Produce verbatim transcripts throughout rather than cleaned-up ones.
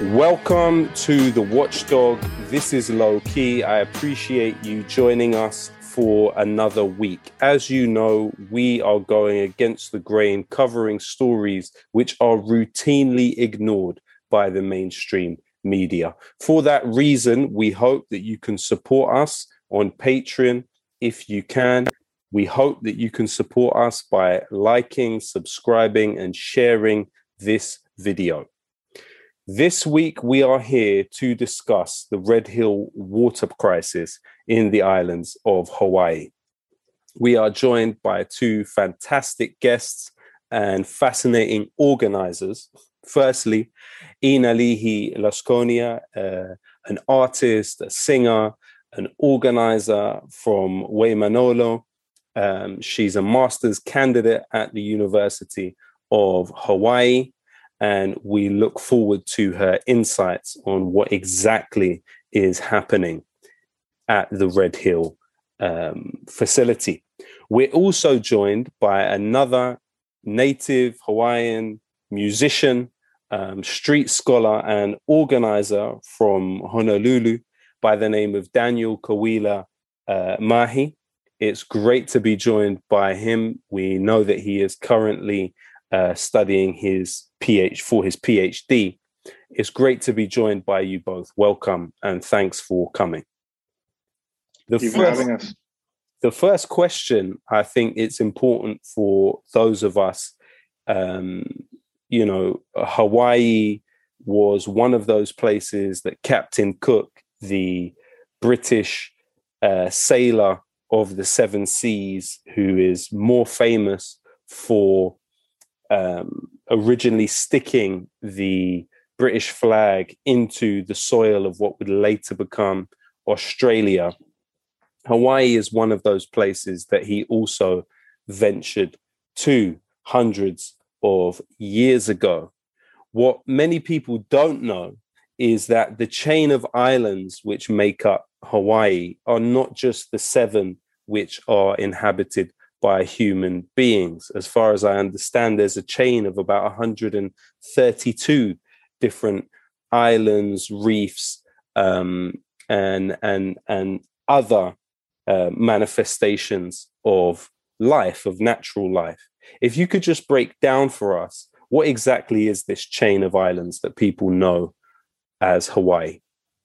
Welcome to The Watchdog. This is Low Key. I appreciate you joining us for another week. As you know, we are going against the grain, covering stories which are routinely ignored by the mainstream media. For that reason, we hope that you can support us on Patreon if you can. We hope that you can support us by liking, subscribing, and sharing this video. This week, we are here to discuss the Red Hill water crisis in the islands of Hawaii. We are joined by two fantastic guests and fascinating organizers. Firstly, Inalihi Lasconia, uh, an artist, a singer, an organizer from Waimanolo. Um, she's a master's candidate at the University of Hawaii. And we look forward to her insights on what exactly is happening at the Red Hill um, facility. We're also joined by another native Hawaiian musician, um, street scholar, and organizer from Honolulu by the name of Daniel Kawila uh, Mahi. It's great to be joined by him. We know that he is currently Uh, studying his PhD for his PhD. It's great to be joined by you both. Welcome and thanks for coming. The Thank you first, for having us. The first question, I think it's important for those of us, um, you know, Hawaii was one of those places that Captain Cook, the British uh, sailor of the seven seas, who is more famous for Um, originally sticking the British flag into the soil of what would later become Australia. Hawaii is one of those places that he also ventured to hundreds of years ago. What many people don't know is that the chain of islands which make up Hawaii are not just the seven which are inhabited by human beings. As far as I understand, there's a chain of about one hundred thirty-two different islands, reefs, um, and and and other uh, manifestations of life, of natural life. If you could just break down for us, what exactly is this chain of islands that people know as Hawaii?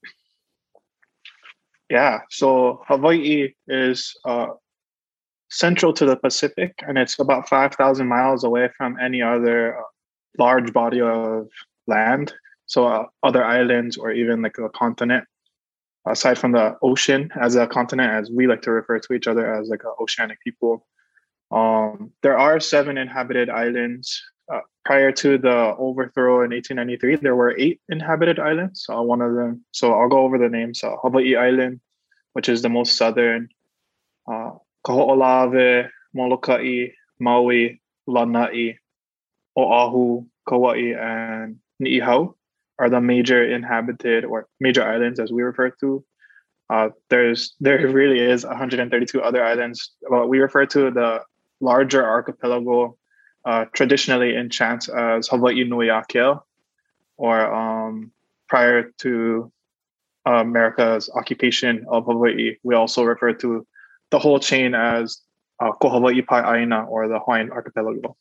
Yeah, so Hawaii is uh, central to the Pacific, and it's about five thousand miles away from any other uh, large body of land. So uh, other islands or even like a continent, aside from the ocean as a continent, as we like to refer to each other as like an oceanic people. Um, there are seven inhabited islands. Uh, prior to the overthrow in eighteen ninety-three, there were eight inhabited islands. Uh, one of them, so I'll go over the names. Uh, Hawaii Island, which is the most southern. Uh, Kaho'olawe, Molokai, Maui, Lanai, Oahu, Kauai, and Ni'ihau are the major inhabited or major islands as we refer to. Uh, there's there really is one hundred thirty-two other islands. Well, we refer to the larger archipelago uh, traditionally in chants as Hawaii Nui Akea, or um, prior to uh, America's occupation of Hawaii, we also refer to the whole chain as uh, Ko Hawaii Pai Aina, or the Hawaiian archipelago.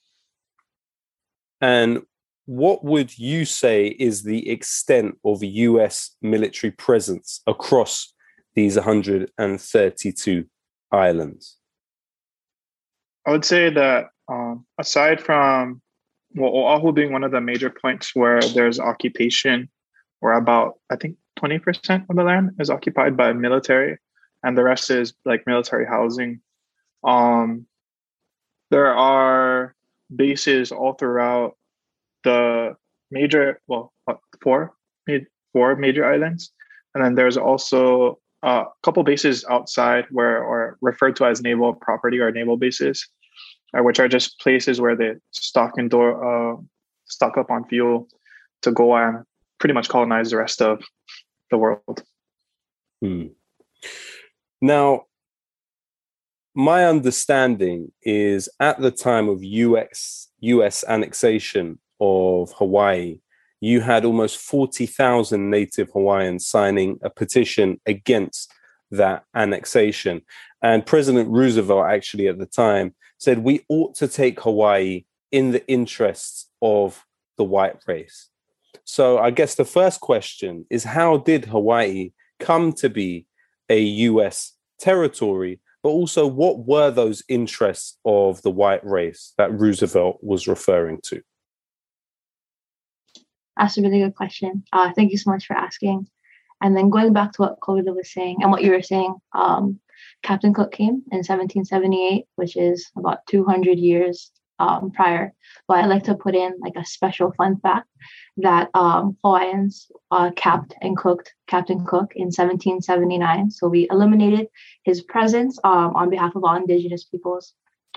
And what would you say is the extent of U S military presence across these one hundred thirty-two islands? I would say that um, aside from well, Oahu being one of the major points where there's occupation, where about, I think, twenty percent of the land is occupied by military, and the rest is like military housing. Um, there are bases all throughout the major, well, four, four major islands. And then there's also a couple bases outside where are referred to as naval property or naval bases, uh, which are just places where they stock and door, uh, stock up on fuel to go and pretty much colonize the rest of the world. Hmm. Now, my understanding is at the time of U S U S annexation of Hawaii, you had almost forty thousand native Hawaiians signing a petition against that annexation. And President Roosevelt actually at the time said, we ought to take Hawaii in the interests of the white race. So I guess the first question is, how did Hawaii come to be a U S territory? But also, what were those interests of the white race that Roosevelt was referring to? That's a really good question. Uh, thank you so much for asking. And then going back to what Kawila was saying and what you were saying, um, Captain Cook came in seventeen seventy-eight, which is about two hundred years um, prior. But I'd like to put in like a special fun fact that um, Hawaiians uh, capped and cooked Captain Cook in seventeen seventy-nine. So we eliminated his presence um, on behalf of all indigenous peoples.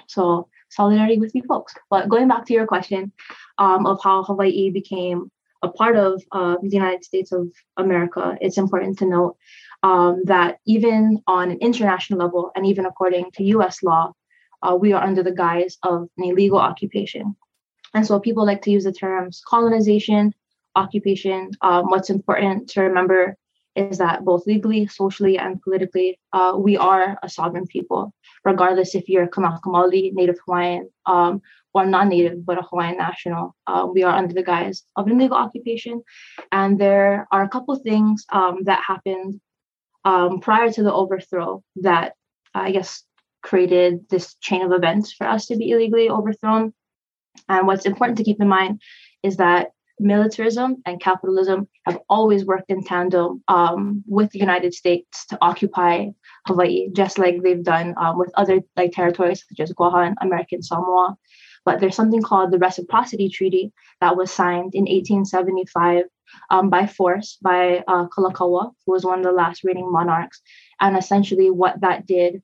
So solidarity with you folks. But going back to your question um, of how Hawaii became a part of uh, the United States of America, it's important to note um, that even on an international level, and even according to U S law, uh, we are under the guise of an illegal occupation. And so people like to use the terms colonization, occupation. Um, what's important to remember is that both legally, socially, and politically, uh, we are a sovereign people, regardless if you're Kanaka Maoli, Native Hawaiian, um, or non-Native, but a Hawaiian national. Uh, we are under the guise of an illegal occupation. And there are a couple of things um, that happened um, prior to the overthrow that, I guess, created this chain of events for us to be illegally overthrown. And what's important to keep in mind is that militarism and capitalism have always worked in tandem um, with the United States to occupy Hawaii, just like they've done um, with other like territories such as Guam and American Samoa. But there's something called the Reciprocity Treaty that was signed in eighteen seventy-five um, by force by uh, Kalakaua, who was one of the last reigning monarchs. And essentially what that did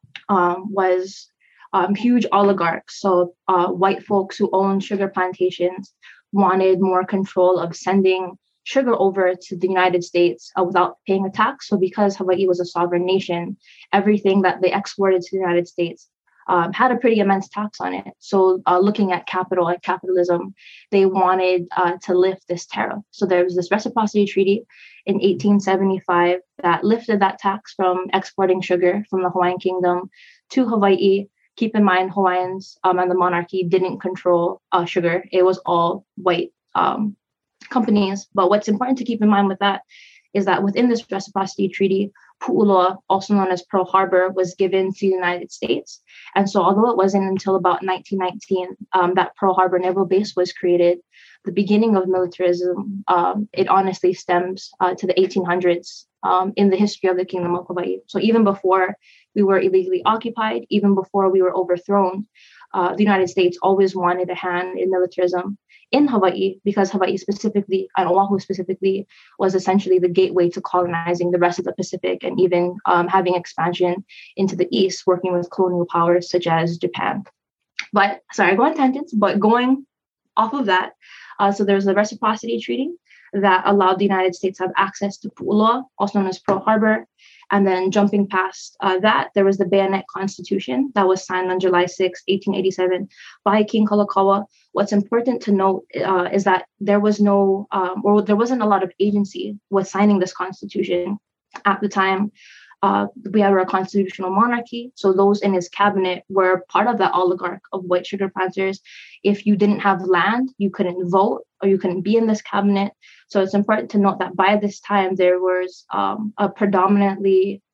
um, was um, huge oligarchs, so uh, white folks who owned sugar plantations, wanted more control of sending sugar over to the United States uh, without paying a tax. So because Hawaii was a sovereign nation, everything that they exported to the United States um, had a pretty immense tax on it. So uh, looking at capital and capitalism, they wanted uh, to lift this tariff. So there was this reciprocity treaty in eighteen seventy-five that lifted that tax from exporting sugar from the Hawaiian Kingdom to Hawaii. Keep in mind, Hawaiians um, and the monarchy didn't control uh, sugar. It was all white um, companies. But what's important to keep in mind with that is that within this reciprocity treaty, Pu'uloa, also known as Pearl Harbor, was given to the United States. And so although it wasn't until about nineteen nineteen um, that Pearl Harbor Naval Base was created, the beginning of militarism, um, it honestly stems uh, to the eighteen hundreds um, in the history of the Kingdom of Hawaii. So even before we were illegally occupied, even before we were overthrown, uh, the United States always wanted a hand in militarism in Hawaii, because Hawaii specifically, and Oahu specifically, was essentially the gateway to colonizing the rest of the Pacific and even um, having expansion into the East, working with colonial powers such as Japan. But sorry, I go on tangents, but going off of that, uh, so there's the Reciprocity Treaty that allowed the United States to have access to Pu'uloa, also known as Pearl Harbor. And then jumping past uh, that, there was the Bayonet Constitution that was signed on July sixth, eighteen eighty-seven by King Kalakaua. What's important to note uh, is that there was no, um, or there wasn't a lot of agency with signing this constitution. At the time, uh, we had a constitutional monarchy. So those in his cabinet were part of that oligarch of white sugar planters. If you didn't have land, you couldn't vote or you couldn't be in this cabinet. So it's important to note that by this time, there was um, a predominantly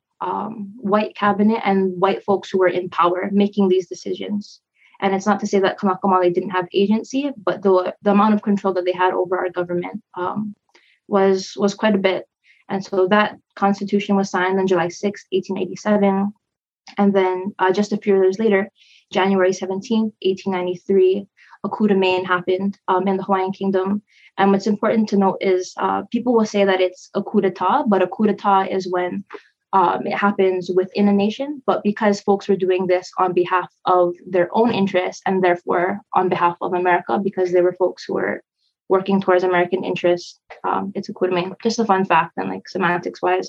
um, white cabinet and white folks who were in power making these decisions. And it's not to say that Kanaka Maoli didn't have agency, but the, the amount of control that they had over our government um, was, was quite a bit. And so that constitution was signed on July sixth, eighteen eighty-seven. And then uh, just a few years later, January seventeenth, eighteen ninety-three, a coup de main happened um, in the Hawaiian Kingdom. And what's important to note is uh, people will say that it's a coup d'etat, but a coup d'etat is when um, it happens within a nation. But because folks were doing this on behalf of their own interests and therefore on behalf of America, because they were folks who were working towards American interests, um, it's a coup de main. Just a fun fact and like semantics wise.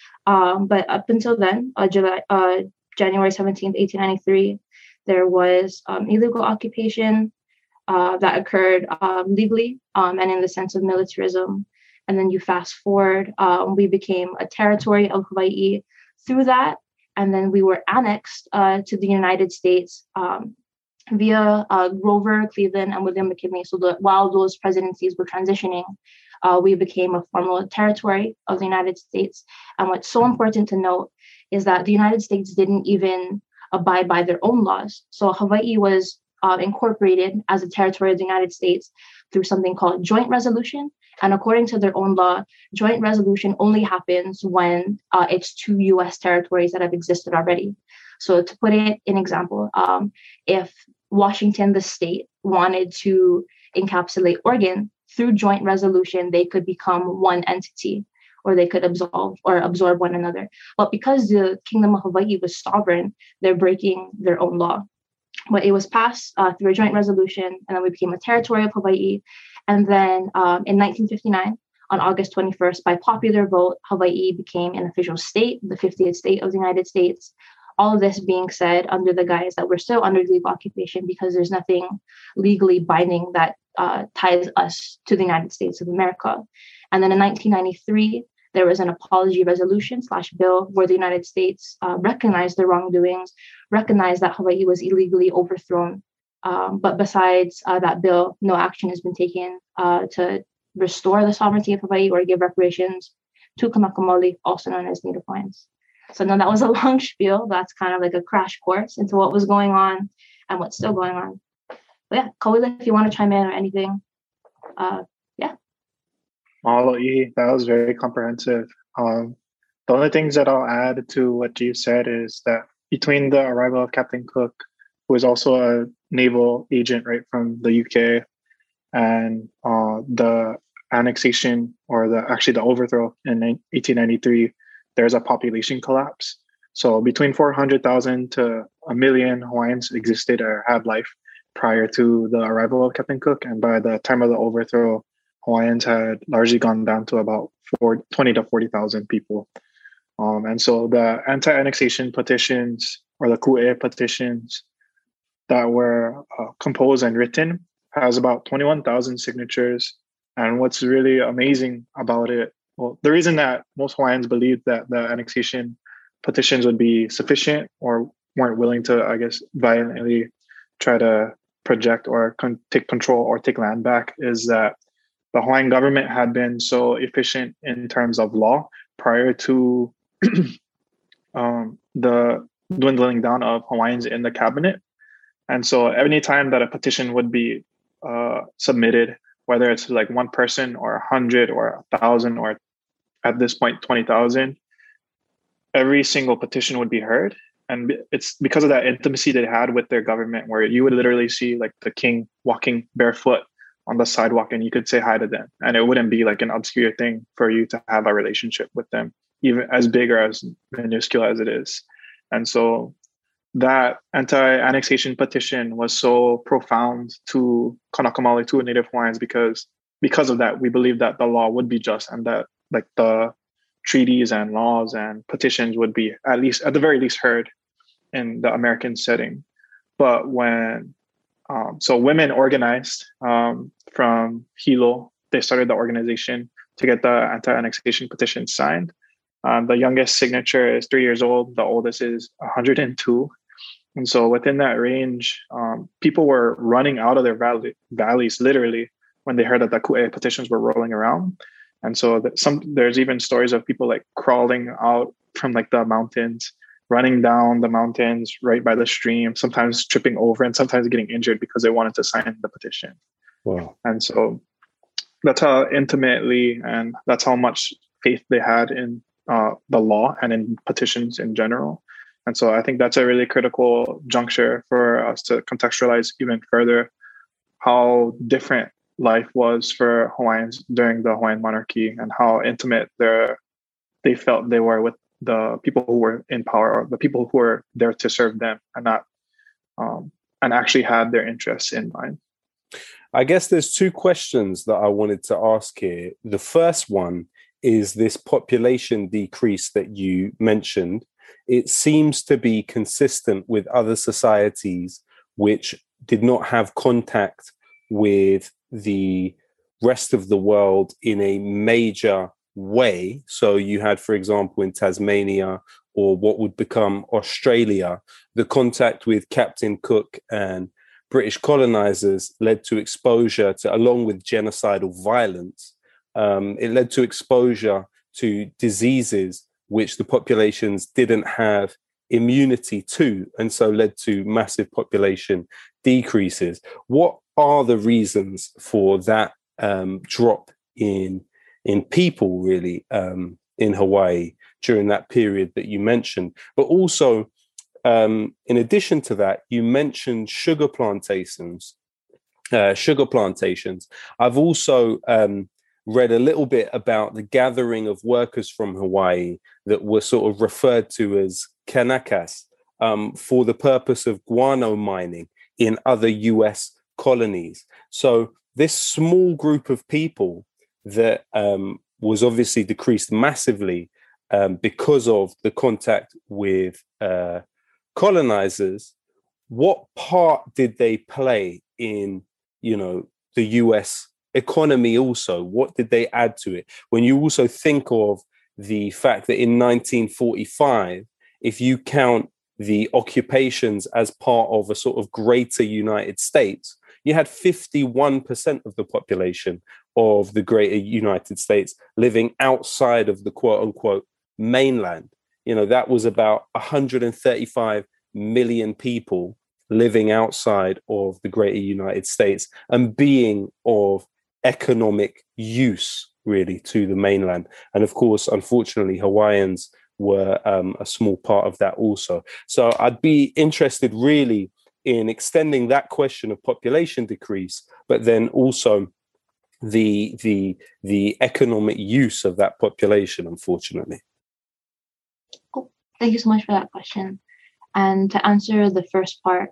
Um, but up until then, uh, July, uh, January seventeenth, eighteen ninety-three, there was um, illegal occupation. uh, that occurred um, legally um, and in the sense of militarism. And then you fast forward, um, we became a territory of Hawaii through that. And then we were annexed uh, to the United States um, via uh, Grover Cleveland and William McKinley. So the, while those presidencies were transitioning, uh, we became a formal territory of the United States. And what's so important to note is that the United States didn't even abide by their own laws. So Hawaii was uh, incorporated as a territory of the United States through something called joint resolution. And according to their own law, joint resolution only happens when uh, it's two U S territories that have existed already. So to put it in example, um, if Washington, the state, wanted to encapsulate Oregon through joint resolution, they could become one entity, or they could absolve or absorb one another. But because the Kingdom of Hawaii was sovereign, they're breaking their own law. But it was passed uh, through a joint resolution, and then we became a territory of Hawaii. And then um, in nineteen fifty-nine, on August twenty-first, by popular vote, Hawaii became an official state, the fiftieth state of the United States. All of this being said under the guise that we're still under legal occupation because there's nothing legally binding that uh, ties us to the United States of America. And then in nineteen ninety-three, there was an apology resolution slash bill where the United States uh, recognized the wrongdoings, recognized that Hawaii was illegally overthrown. Um, but besides uh, that bill, no action has been taken uh, to restore the sovereignty of Hawaii or give reparations to Kanakamoli, also known as Native Hawaiians. So no, that was a long spiel. That's kind of like a crash course into what was going on and what's still going on. But yeah, Kauila, if you want to chime in or anything, uh, yeah. Mahalo, that was very comprehensive. Um, the only things that I'll add to what you said is that between the arrival of Captain Cook, who was also a naval agent right from the U K, and uh, the annexation or the actually the overthrow in eighteen ninety-three, there's a population collapse. So between four hundred thousand to a million Hawaiians existed or had life prior to the arrival of Captain Cook. And by the time of the overthrow, Hawaiians had largely gone down to about twenty to forty thousand people. Um, and so the anti-annexation petitions or the Ku'e petitions that were uh, composed and written has about twenty-one thousand signatures. And what's really amazing about it, well, the reason that most Hawaiians believed that the annexation petitions would be sufficient or weren't willing to, I guess, violently try to project or con- take control or take land back is that the Hawaiian government had been so efficient in terms of law prior to um, the dwindling down of Hawaiians in the cabinet. And so any time that a petition would be uh, submitted, whether it's like one person or a hundred or a thousand or at this point twenty thousand, every single petition would be heard. And it's because of that intimacy they had with their government, where you would literally see like the king walking barefoot on the sidewalk and you could say hi to them. And it wouldn't be like an obscure thing for you to have a relationship with them, even as big or as minuscule as it is. And so that anti-annexation petition was so profound to Kanakamoli, to Native Hawaiians, because because of that, we believe that the law would be just and that like the treaties and laws and petitions would be at least, at the very least, heard in the American setting. But when, um, so women organized um, from Hilo, they started the organization to get the anti-annexation petition signed. Um, the youngest signature is three years old. The oldest is one hundred two. And so within that range, um, people were running out of their valley, valleys, literally, when they heard that the Ku'e petitions were rolling around. And so that some there's even stories of people like crawling out from like the mountains, running down the mountains right by the stream, sometimes tripping over and sometimes getting injured because they wanted to sign the petition. Wow. And so that's how intimately and that's how much faith they had in uh, the law and in petitions in general. And so I think that's a really critical juncture for us to contextualize even further how different life was for Hawaiians during the Hawaiian monarchy and how intimate they felt they were with the people who were in power or the people who were there to serve them and not um, and actually had their interests in mind. I guess there's two questions that I wanted to ask here. The first one is this population decrease that you mentioned. It seems to be consistent with other societies which did not have contact with the rest of the world in a major way. So you had, for example, in Tasmania, or what would become Australia, the contact with Captain Cook and British colonizers led to exposure to, along with genocidal violence, um, it led to exposure to diseases which the populations didn't have immunity to, and so led to massive population decreases. What are the reasons for that um, drop in in people, really, um, in Hawaii during that period that you mentioned? But also, um, in addition to that, you mentioned sugar plantations. Uh, sugar plantations. I've also um, read a little bit about the gathering of workers from Hawaii that were sort of referred to as Kanakas um, for the purpose of guano mining in other U S colonies. So this small group of people that um, was obviously decreased massively um, because of the contact with uh, colonizers, what part did they play in, you know, the U S economy also? What did they add to it? When you also think of the fact that in nineteen forty-five, if you count the occupations as part of a sort of greater United States, you had fifty-one percent of the population of the greater United States living outside of the quote unquote mainland. You know, that was about one hundred thirty-five million people living outside of the greater United States and being of economic use, really, to the mainland. And of course, unfortunately, Hawaiians were um, a small part of that also. So I'd be interested really in extending that question of population decrease, but then also the the the economic use of that population, unfortunately. Cool. Thank you so much for that question. And to answer the first part,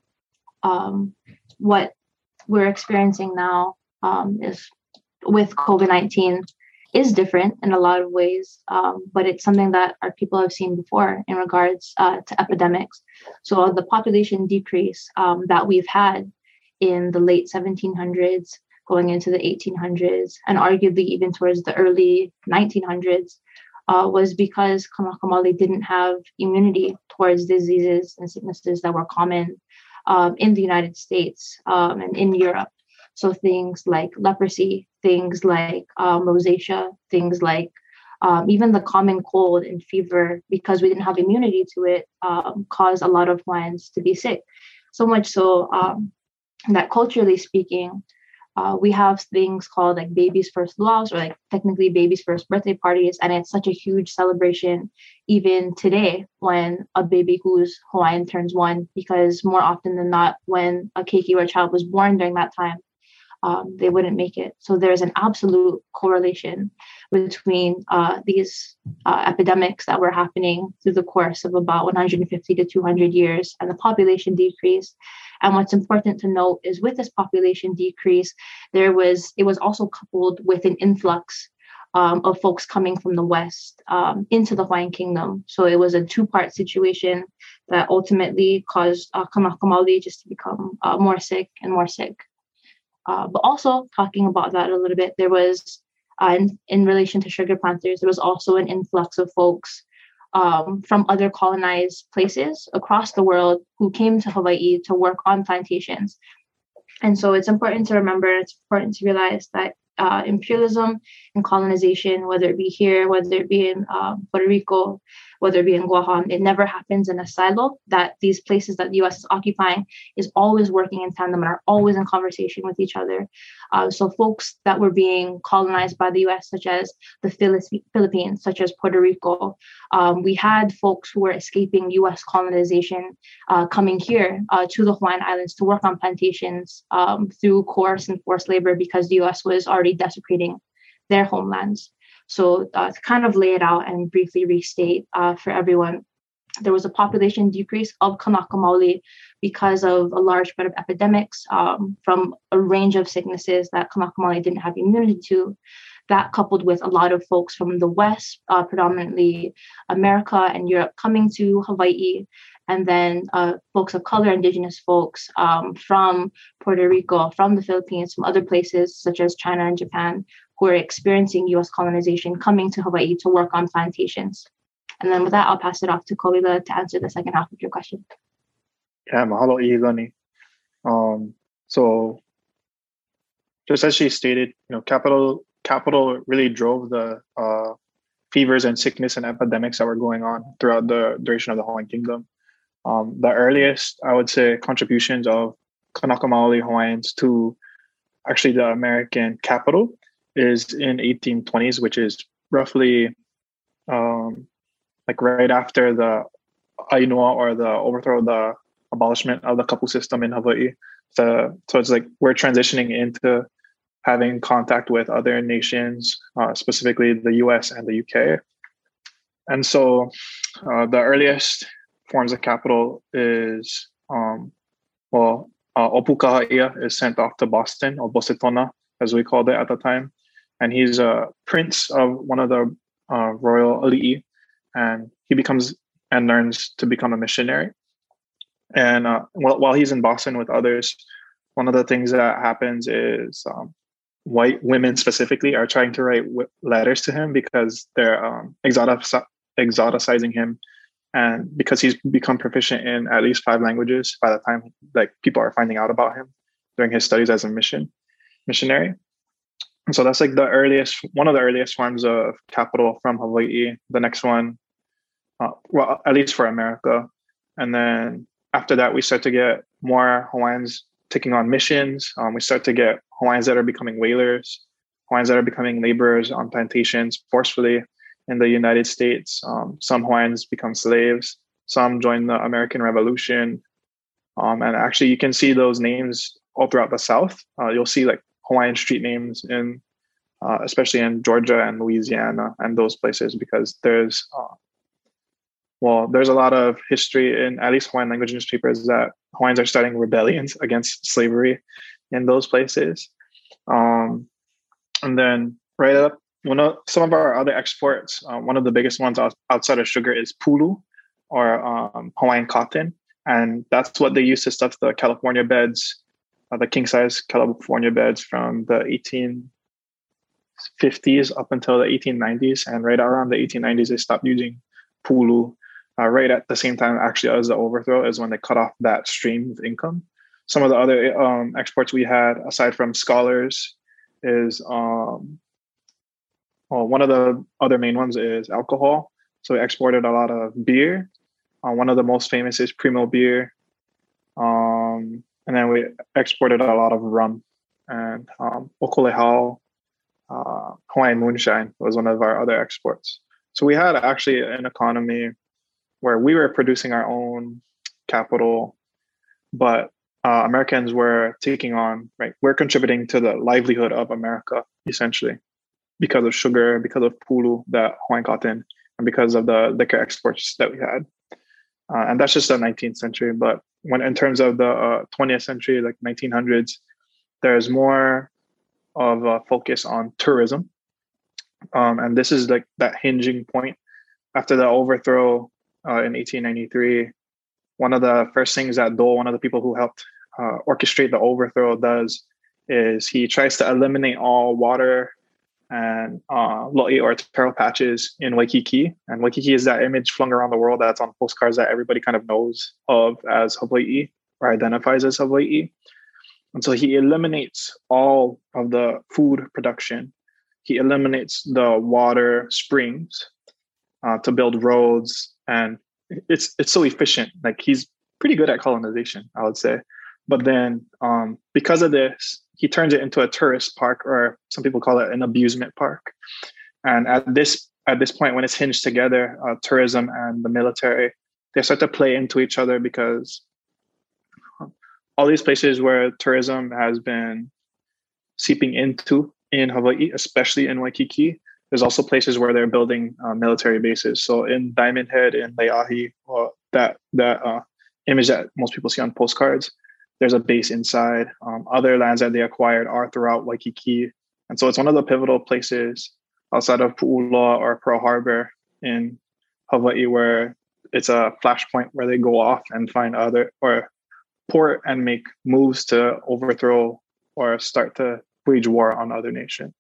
um, what we're experiencing now um, is with COVID nineteen is different in a lot of ways, um, but it's something that our people have seen before in regards uh, to epidemics. So the population decrease um, that we've had in the late seventeen hundreds, going into the eighteen hundreds, and arguably even towards the early nineteen hundreds, uh, was because Kanakamali didn't have immunity towards diseases and sicknesses that were common um, in the United States um, and in Europe. So things like leprosy, things like um, rosacea, things like um, even the common cold and fever, because we didn't have immunity to it, um, caused a lot of Hawaiians to be sick. So much so um, that culturally speaking, uh, we have things called like baby's first luau's, or like technically baby's first birthday parties. And it's such a huge celebration even today when a baby who's Hawaiian turns one, because more often than not, when a keiki or a child was born during that time, Um, they wouldn't make it. So there's an absolute correlation between uh, these uh, epidemics that were happening through the course of about one hundred fifty to two hundred years and the population decrease. And what's important to note is with this population decrease, there was it was also coupled with an influx um, of folks coming from the West um, into the Hawaiian Kingdom. So it was a two-part situation that ultimately caused uh, Kanakamali just to become uh, more sick and more sick. Uh, but also talking about that a little bit, there was, uh, in, in relation to sugar planters, there was also an influx of folks um, from other colonized places across the world who came to Hawaii to work on plantations. And so it's important to remember, it's important to realize that uh, imperialism and colonization, whether it be here, whether it be in uh, Puerto Rico, whether it be in Guam, it never happens in a silo, that these places that the U S is occupying is always working in tandem and are always in conversation with each other. Uh, so folks that were being colonized by the U S, such as the Philippines, such as Puerto Rico, um, we had folks who were escaping U S colonization uh, coming here uh, to the Hawaiian Islands to work on plantations um, through coerced and forced labor, because the U S was already desecrating their homelands. So uh, to kind of lay it out and briefly restate uh, for everyone, there was a population decrease of Kanakamali because of a large spread of epidemics um, from a range of sicknesses that Kanakamali didn't have immunity to. That coupled with a lot of folks from the West, uh, predominantly America and Europe, coming to Hawaii and then uh, folks of color, indigenous folks um, from Puerto Rico, from the Philippines, from other places such as China and Japan, who are experiencing U S colonization, coming to Hawaii to work on plantations. And then with that, I'll pass it off to Kolila to answer the second half of your question. Yeah, mahalo Ilani. Um, so just as she stated, you know, capital capital really drove the uh, fevers and sickness and epidemics that were going on throughout the duration of the Hawaiian Kingdom. Um, the earliest, I would say, contributions of Kanaka Maoli Hawaiians to actually the American capital is in eighteen twenties, which is roughly um, like right after the Ainua, or the overthrow, the abolishment of the kapu system in Hawaii. So, so it's like we're transitioning into having contact with other nations, uh, specifically the U S and the U K. And so uh, the earliest forms of capital is, um, well, uh, Opukaha'ia is sent off to Boston, or Bosetona, as we called it at the time. And he's a prince of one of the uh, royal ali'i, and he becomes and learns to become a missionary. And uh, while, while he's in Boston with others, one of the things that happens is um, white women specifically are trying to write w- letters to him because they're um, exotic- exoticizing him. And because he's become proficient in at least five languages by the time like people are finding out about him during his studies as a mission missionary. And so that's like the earliest, one of the earliest forms of capital from Hawaii. The next one, uh, well, at least for America. And then after that, we start to get more Hawaiians taking on missions. Um, we start to get Hawaiians that are becoming whalers, Hawaiians that are becoming laborers on plantations forcefully in the United States. Um, some Hawaiians become slaves. Some join the American Revolution. Um, and actually, you can see those names all throughout the South. Uh, you'll see like Hawaiian street names in, uh, especially in Georgia and Louisiana and those places, because there's, uh, well, there's a lot of history in at least Hawaiian language newspapers that Hawaiians are starting rebellions against slavery in those places. Um, and then right up, one of some of our other exports, uh, one of the biggest ones outside of sugar is pulu, or um, Hawaiian cotton. And that's what they use to stuff the California beds, uh, the king size California beds from the eighteen fifties up until the eighteen nineties. And right around the eighteen nineties, they stopped using pulu. Uh, right at the same time, actually, as the overthrow is when they cut off that stream of income. Some of the other um, exports we had, aside from scholars, is um, well, one of the other main ones is alcohol. So we exported a lot of beer. Uh, one of the most famous is Primo beer. Um, and then we exported a lot of rum. And um, Okolehau, uh, Hawaiian moonshine was one of our other exports. So we had actually an economy where we were producing our own capital, but uh, Americans were taking on, right? We're contributing to the livelihood of America, essentially, because of sugar, because of pulu, that Hawaiian cotton, and because of the liquor exports that we had. Uh, and that's just the nineteenth century. But when in terms of the uh, twentieth century, like nineteen hundreds, there's more of a focus on tourism. Um, and this is like that hinging point. After the overthrow uh, in eighteen ninety-three, one of the first things that Dole, one of the people who helped uh, orchestrate the overthrow, does is he tries to eliminate all water and uh, lo'i, or taro patches in Waikiki. And Waikiki is that image flung around the world that's on postcards that everybody kind of knows of as Hawaii, or identifies as Hawaii. And so he eliminates all of the food production. He eliminates the water springs uh, to build roads. And it's it's so efficient. Like, he's pretty good at colonization, I would say. But then um, because of this, he turns it into a tourist park, or some people call it an abusement park. And at this at this point, when it's hinged together, uh, tourism and the military, they start to play into each other, because all these places where tourism has been seeping into in Hawaii, especially in Waikiki, there's also places where they're building uh, military bases. So in Diamond Head, in Leahi, or that that uh, image that most people see on postcards, there's a base inside. Um, other lands that they acquired are throughout Waikiki. And so it's one of the pivotal places outside of Pu'ula or Pearl Harbor in Hawaii where it's a flashpoint where they go off and find other or port and make moves to overthrow or start to wage war on other nations.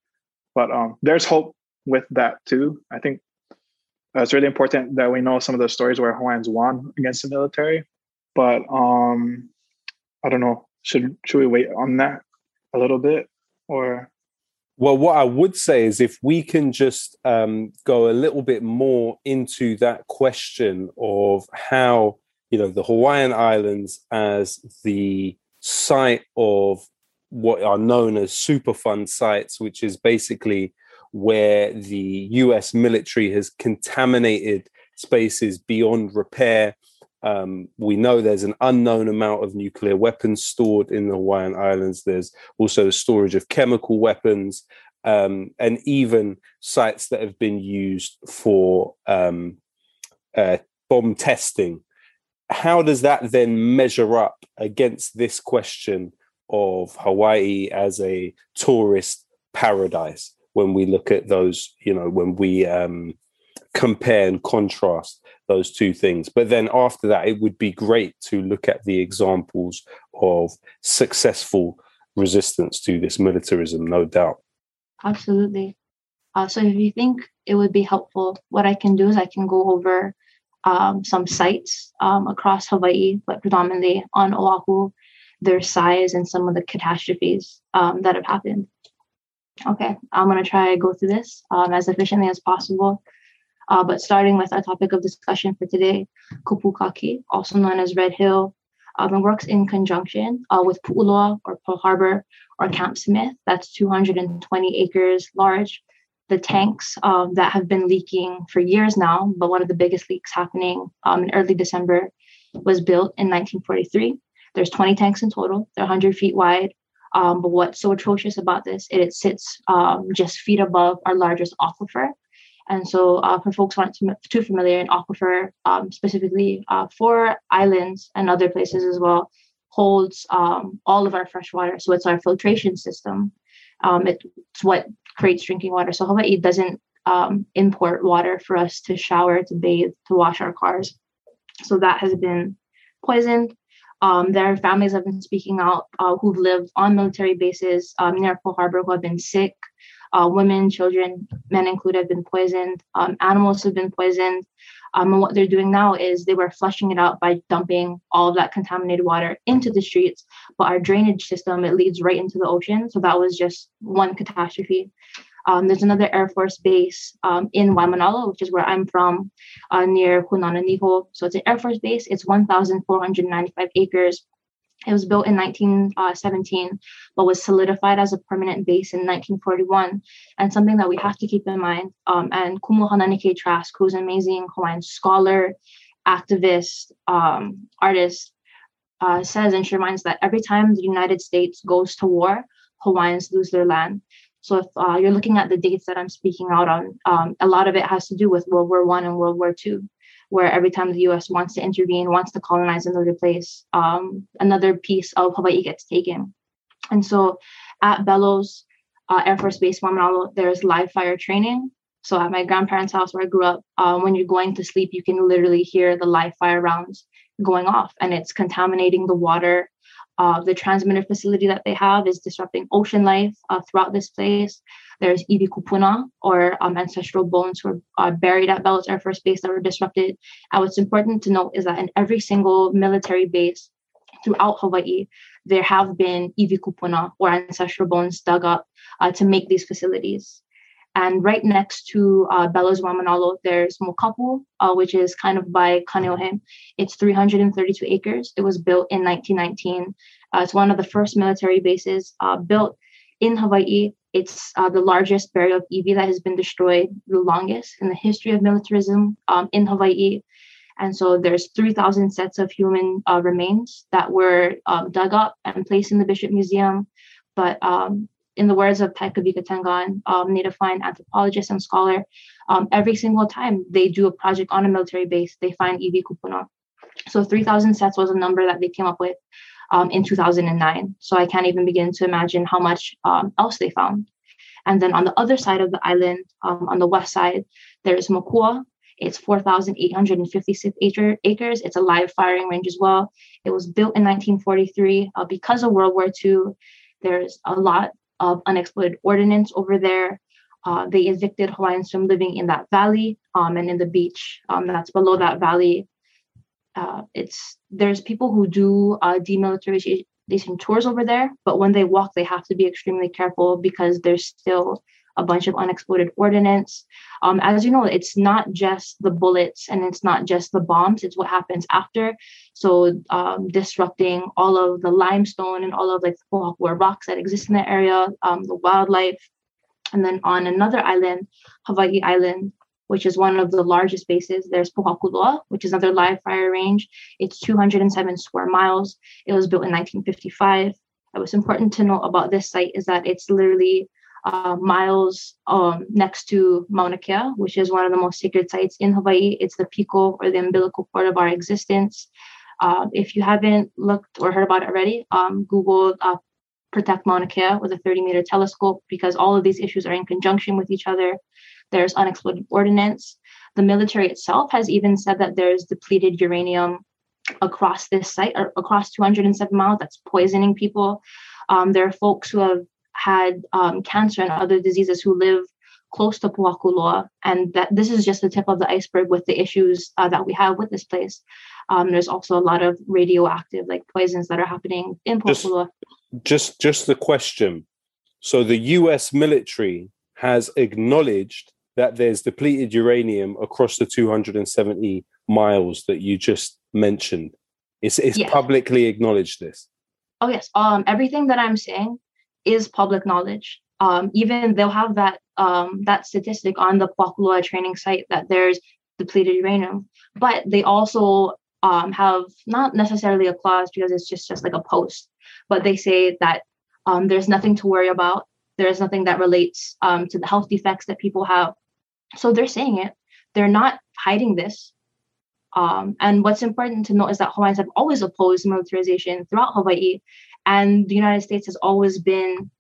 But um, there's hope with that too. I think uh, it's really important that we know some of the stories where Hawaiians won against the military. But um, I don't know. Should should we wait on that a little bit, or? Well, what I would say is if we can just um, go a little bit more into that question of how, you know, the Hawaiian Islands as the site of what are known as Superfund sites, which is basically where the U S military has contaminated spaces beyond repair. Um, we know there's an unknown amount of nuclear weapons stored in the Hawaiian Islands. There's also the storage of chemical weapons, um, and even sites that have been used for um, uh, bomb testing. How does that then measure up against this question of Hawaii as a tourist paradise when we look at those, you know, when we um, compare and contrast those two things? But then after that, it would be great to look at the examples of successful resistance to this militarism, no doubt. Absolutely. Uh, so if you think it would be helpful, what I can do is I can go over um, some sites um, across Hawaii, but predominantly on Oahu, their size and some of the catastrophes um, that have happened. Okay, I'm going to try to go through this um, as efficiently as possible. Uh, but starting with our topic of discussion for today, Kupukaki, also known as Red Hill, um, works in conjunction uh, with Pu'uloa or Pearl Harbor or Camp Smith. That's two hundred twenty acres large. The tanks um, that have been leaking for years now, but one of the biggest leaks happening um, in early December was built in nineteen forty-three. There's twenty tanks in total. They're one hundred feet wide. Um, but what's so atrocious about this, it, it sits um, just feet above our largest aquifer. And so uh, for folks who aren't too familiar, an aquifer, um, specifically uh, for islands and other places as well, holds um, all of our fresh water. So it's our filtration system. Um, it's what creates drinking water. So Hawaii doesn't um, import water for us to shower, to bathe, to wash our cars. So that has been poisoned. Um, there are families have been speaking out uh, who've lived on military bases um, near Pearl Harbor who have been sick. Uh, women, children, men included, have been poisoned. Um, animals have been poisoned. Um, and what they're doing now is they were flushing it out by dumping all of that contaminated water into the streets. But our drainage system, it leads right into the ocean. So that was just one catastrophe. Um, there's another Air Force base um, in Waimanalo, which is where I'm from, uh, near Hunananiho. So it's an Air Force base. It's one thousand four hundred ninety-five acres. It was built in nineteen seventeen, but was solidified as a permanent base in nineteen forty-one. And something that we have to keep in mind, um, and Kumu Hananike Trask, who's an amazing Hawaiian scholar, activist, um, artist, uh, says and she reminds that every time the United States goes to war, Hawaiians lose their land. So if uh, you're looking at the dates that I'm speaking out on, um, a lot of it has to do with World War One and World War Two, where every time the U S wants to intervene, wants to colonize another place, um, another piece of Hawaii gets taken. And so at Bellows uh, Air Force Base, Waimanalo, there's live fire training. So at my grandparents' house where I grew up, uh, when you're going to sleep, you can literally hear the live fire rounds going off, and it's contaminating the water. Uh, the transmitter facility that they have is disrupting ocean life uh, throughout this place. There's iwi kupuna, or um, ancestral bones, who are uh, buried at Bellows Air Force Base that were disrupted. And what's important to note is that in every single military base throughout Hawaii, there have been iwi kupuna, or ancestral bones, dug up uh, to make these facilities. And right next to uh, Bellows Waimanalo, there's Mokapu, uh, which is kind of by Kaneohe. It's three hundred thirty-two acres. It was built in nineteen nineteen. Uh, it's one of the first military bases uh, built in Hawaii. It's uh, the largest burial of iwi that has been destroyed, the longest in the history of militarism um, in Hawaii. And so there's three thousand sets of human uh, remains that were um, dug up and placed in the Bishop Museum. But um, in the words of Taikavika Tengan, um, Native Hawaiian anthropologist and scholar, um, every single time they do a project on a military base, they find iwi kupuna. So three thousand sets was a number that they came up with um, in two thousand nine. So I can't even begin to imagine how much um, else they found. And then on the other side of the island, um, on the west side, there's Mokua. It's four thousand eight hundred fifty-six acre, acres. It's a live firing range as well. It was built in nineteen forty-three. Uh, because of World War Two, there's a lot of unexploded ordnance over there. Uh, they evicted Hawaiians from living in that valley um, and in the beach um, that's below that valley. Uh, it's there's people who do uh, demilitarization tours over there, but when they walk, they have to be extremely careful because there's still a bunch of unexploded ordnance. Um, as you know, it's not just the bullets and it's not just the bombs, it's what happens after. So um, disrupting all of the limestone and all of like the Pohakua rocks that exist in the area, um, the wildlife. And then on another island, Hawaii Island, which is one of the largest bases, there's Pohakuloa, which is another live fire range. It's two hundred seven square miles. It was built in nineteen fifty-five. What's important to know about this site is that it's literally uh, miles um, next to Mauna Kea, which is one of the most sacred sites in Hawaii. It's the piko or the umbilical cord of our existence. Uh, if you haven't looked or heard about it already, um, Google uh, Protect Mauna Kea with a thirty meter telescope, because all of these issues are in conjunction with each other. There's unexploded ordnance. The military itself has even said that there's depleted uranium across this site, or across two hundred seven miles, that's poisoning people. Um, there are folks who have had um, cancer and other diseases who live close to Pohakuloa, and that this is just the tip of the iceberg with the issues uh, that we have with this place. Um, there's also a lot of radioactive like poisons that are happening in Pohakuloa. Just, just, just the question. So the U S military has acknowledged that there's depleted uranium across the two hundred seventy miles that you just mentioned. It's, it's yes. publicly acknowledged this. Oh, yes. Um, everything that I'm saying is public knowledge. Um, even they'll have that um, that statistic on the Pohakuloa training site that there's depleted uranium. But they also um, have not necessarily a clause because it's just, just like a post, but they say that um, there's nothing to worry about. There's nothing that relates um, to the health defects that people have. So they're saying it. They're not hiding this. Um, and what's important to note is that Hawaiians have always opposed militarization throughout Hawaii. And the United States has always been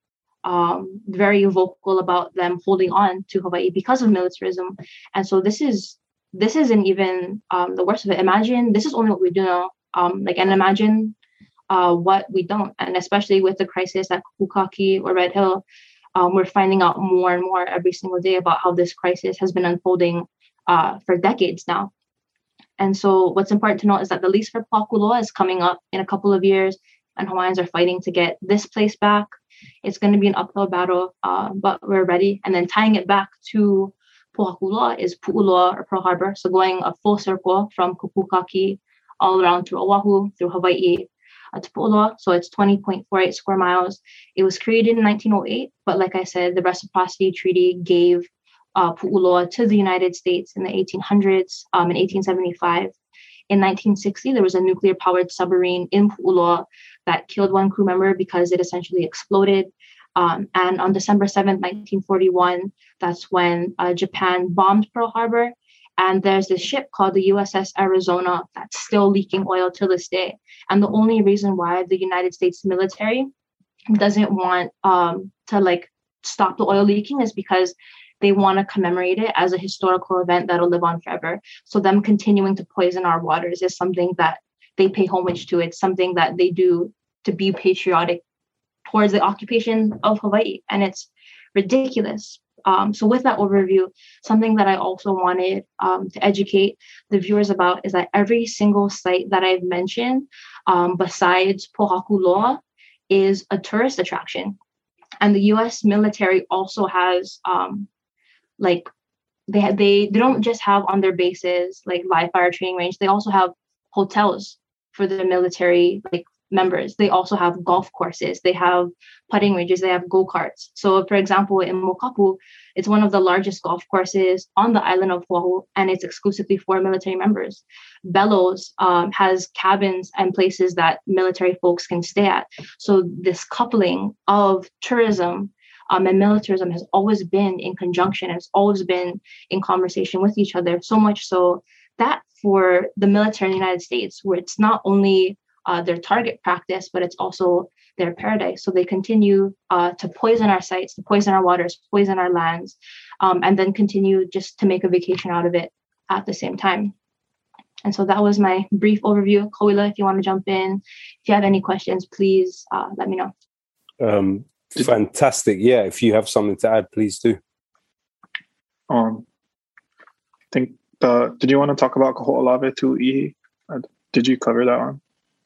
um, very vocal about them holding on to Hawaii because of militarism. And so this is this isn't even um, the worst of it. Imagine this is only what we do know. Um, like, and imagine uh, what we don't. And especially with the crisis at Pukaki or Red Hill, um, we're finding out more and more every single day about how this crisis has been unfolding uh, for decades now. And so what's important to note is that the lease for Pohakuloa is coming up in a couple of years, and Hawaiians are fighting to get this place back. It's going to be an uphill battle, uh, but we're ready. And then tying it back to Pohakuloa is Pu'uloa, or Pearl Harbor. So going a full circle from Kupukaki all around through Oahu, through Hawaii, uh, to Pu'uloa. So it's twenty point four eight square miles. It was created in nineteen oh eight, but like I said, the Reciprocity Treaty gave uh, Pu'uloa to the United States in the eighteen hundreds, um, in eighteen seventy-five. In nineteen sixty, there was a nuclear-powered submarine in Pu'uloa that killed one crew member because it essentially exploded. Um, and on December seventh, nineteen forty-one, that's when uh, Japan bombed Pearl Harbor. And there's this ship called the U S S Arizona that's still leaking oil to this day. And the only reason why the United States military doesn't want um, to like stop the oil leaking is because they want to commemorate it as a historical event that'll live on forever. So them continuing to poison our waters is something that they pay homage to. It's something that they do to be patriotic towards the occupation of Hawaii. And it's ridiculous. Um, so with that overview, something that I also wanted um, to educate the viewers about is that every single site that I've mentioned, um, besides Pohakuloa, is a tourist attraction. And the U S military also has um, like they have, they they don't just have on their bases like live fire training range. They also have hotels for the military like members. They also have golf courses. They have putting ranges. They have go-karts. So, for example, in Mokapu, it's one of the largest golf courses on the island of Oahu, and it's exclusively for military members. Bellows um, has cabins and places that military folks can stay at. So this coupling of tourism Um, and militarism has always been in conjunction, has always been in conversation with each other, so much so that for the military in the United States, where it's not only uh, their target practice, but it's also their paradise. So they continue uh, to poison our sites, to poison our waters, poison our lands, um, and then continue just to make a vacation out of it at the same time. And so that was my brief overview. Kawila, if you want to jump in, if you have any questions, please uh, let me know. Um, fantastic. Yeah, if you have something to add, please do. Um, I think the, did you want to talk about Kaho'olawe too, Ihi? Uh, did you cover that one?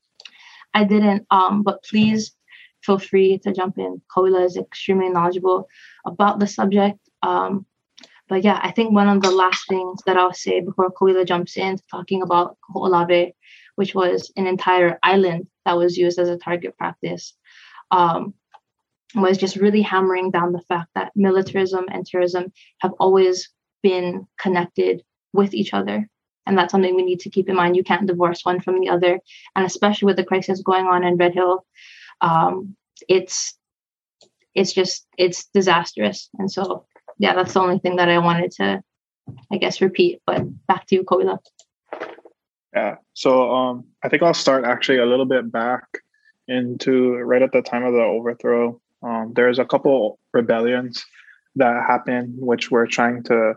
I didn't, um, but please feel free to jump in. Kawila is extremely knowledgeable about the subject. Um, but yeah, I think one of the last things that I'll say before Kawila jumps in talking about Kaho'olawe, which was an entire island that was used as a target practice, um, was just really hammering down the fact that militarism and terrorism have always been connected with each other. And that's something we need to keep in mind. You can't divorce one from the other. And especially with the crisis going on in Red Hill, um, it's it's just, it's disastrous. And so, yeah, that's the only thing that I wanted to, I guess, repeat. But back to you, Kawila. Yeah. So um, I think I'll start actually a little bit back into right at the time of the overthrow. Um, there's a couple rebellions that happened, which were trying to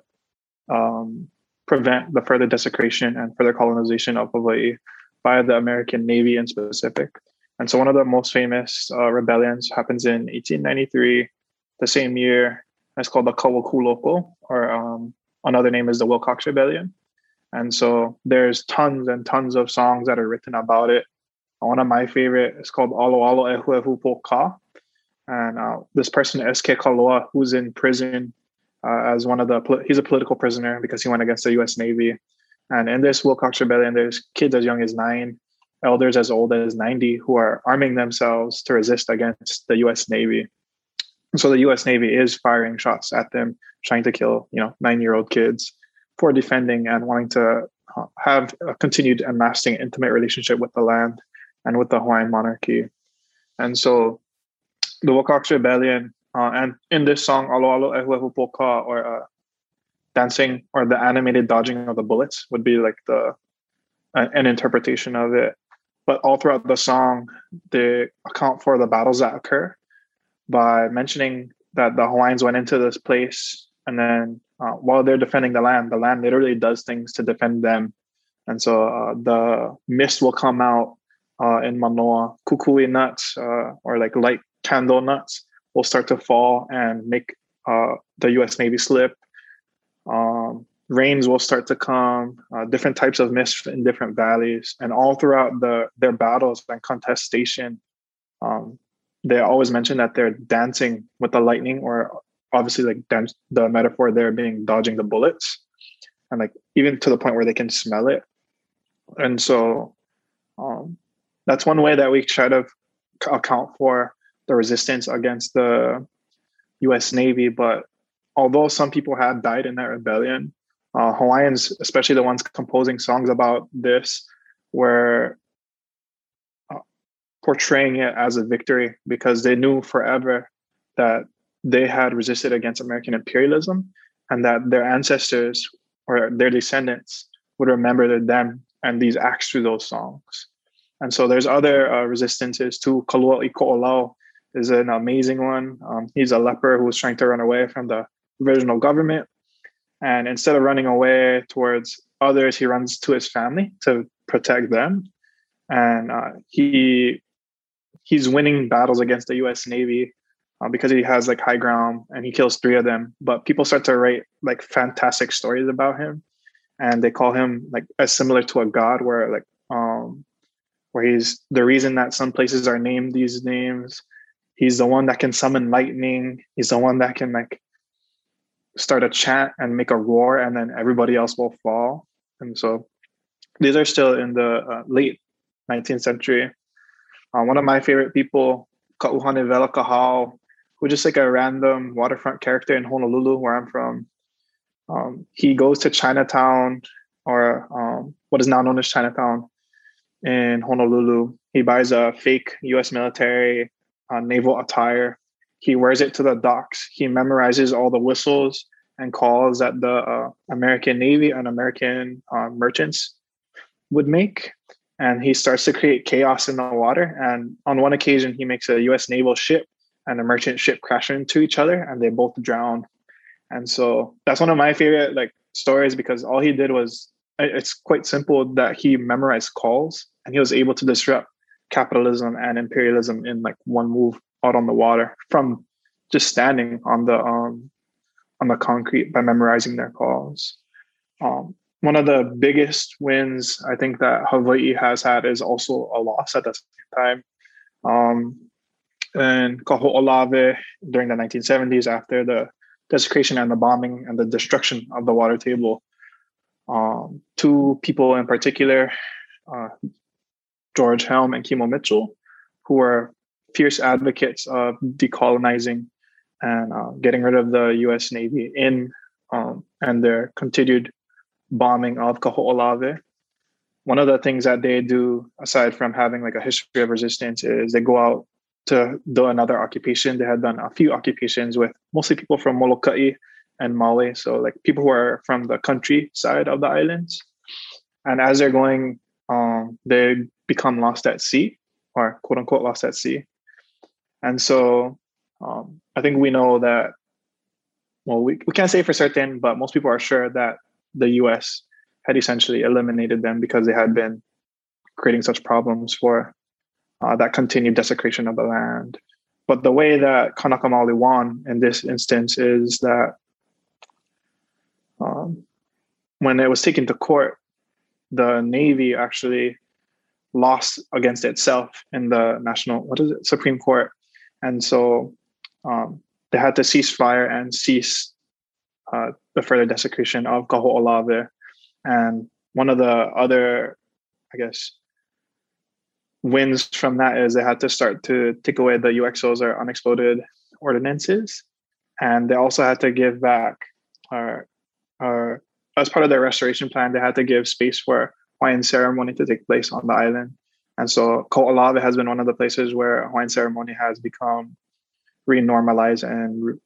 um, prevent the further desecration and further colonization of Hawaii by the American Navy in specific. And so one of the most famous uh, rebellions happens in eighteen ninety-three, the same year. It's called the Kawakuloko, or um, another name is the Wilcox Rebellion. And so there's tons and tons of songs that are written about it. One of my favorite is called Alo Alo Ehu Ehu Po Ka. And uh, this person, S K Kaloa, who's in prison uh, as one of the, he's a political prisoner because he went against the U S Navy. And in this Wilcox Rebellion, there's kids as young as nine, elders as old as ninety who are arming themselves to resist against the U S Navy. And so the U S Navy is firing shots at them, trying to kill, you know, nine-year-old kids for defending and wanting to uh, have a continued and lasting intimate relationship with the land and with the Hawaiian monarchy. And so the Wilcox Rebellion, uh, and in this song, Alo Alo Ehu Ehu Po Ka, or uh, dancing or the animated dodging of the bullets would be like the uh, an interpretation of it. But all throughout the song, they account for the battles that occur by mentioning that the Hawaiians went into this place, and then uh, while they're defending the land, the land literally does things to defend them. And so uh, the mist will come out uh, in Manoa, kukui nuts, uh, or like light candle nuts will start to fall and make uh, the U S Navy slip. Um, rains will start to come, uh, different types of mist in different valleys, and all throughout the their battles and contestation, um, they always mention that they're dancing with the lightning, or obviously like dance, the metaphor there being dodging the bullets, and like even to the point where they can smell it. And so um, that's one way that we try to account for the resistance against the U S Navy. But although some people had died in that rebellion, uh, Hawaiians, especially the ones composing songs about this, were uh, portraying it as a victory because they knew forever that they had resisted against American imperialism, and that their ancestors or their descendants would remember them and these acts through those songs. And so there's other uh, resistances too. Kalua i Ko'olau is an amazing one. Um, he's a leper who was trying to run away from the provisional government. And instead of running away towards others, he runs to his family to protect them. And uh, he he's winning battles against the U S Navy uh, because he has like high ground, and he kills three of them. But people start to write like fantastic stories about him, and they call him like as similar to a god, where like um, where he's the reason that some places are named these names. He's the one that can summon lightning. He's the one that can like start a chant and make a roar, and then everybody else will fall. And so these are still in the uh, late nineteenth century. Uh, one of my favorite people, Ka'uhane Vela Kahau, who's just like a random waterfront character in Honolulu, where I'm from. Um, he goes to Chinatown, or um, what is now known as Chinatown in Honolulu. He buys a fake U S military uh, naval attire. He wears it to the docks. He memorizes all the whistles and calls that the uh, American Navy and American uh, merchants would make. And he starts to create chaos in the water. And on one occasion, he makes a U S naval ship and a merchant ship crash into each other, and they both drown. And so that's one of my favorite like stories because all he did was, it's quite simple that he memorized calls and he was able to disrupt capitalism and imperialism in like one move out on the water from just standing on the um, on the concrete by memorizing their calls. Um, one of the biggest wins I think that Hawaii has had is also a loss at the same time. Um, and Kaho'olawe during the nineteen seventies, after the desecration and the bombing and the destruction of the water table, um, two people in particular, uh, George Helm and Kimo Mitchell, who were fierce advocates of decolonizing and uh, getting rid of the U S Navy in um, and their continued bombing of Kaho'olawe. One of the things that they do, aside from having like a history of resistance, is they go out to do another occupation. They had done a few occupations with mostly people from Molokai and Maui, so like people who are from the countryside of the islands. And as they're going, um, they become lost at sea, or quote unquote lost at sea. And so um, I think we know that, well, we, we can't say for certain, but most people are sure that the U S had essentially eliminated them because they had been creating such problems for uh, that continued desecration of the land. But the way that Kanaka Maoli won in this instance is that um, when it was taken to court, the Navy actually lost against itself in the national, what is it, Supreme Court. And so um, they had to cease fire and cease uh, the further desecration of Kaho'olawe. And one of the other, I guess, wins from that is they had to start to take away the U X Os, or unexploded ordinances. And they also had to give back, or, or as part of their restoration plan, they had to give space for Hawaiian ceremony to take place on the island. And so Kaho'olawe has been one of the places where Hawaiian ceremony has become renormalized and re-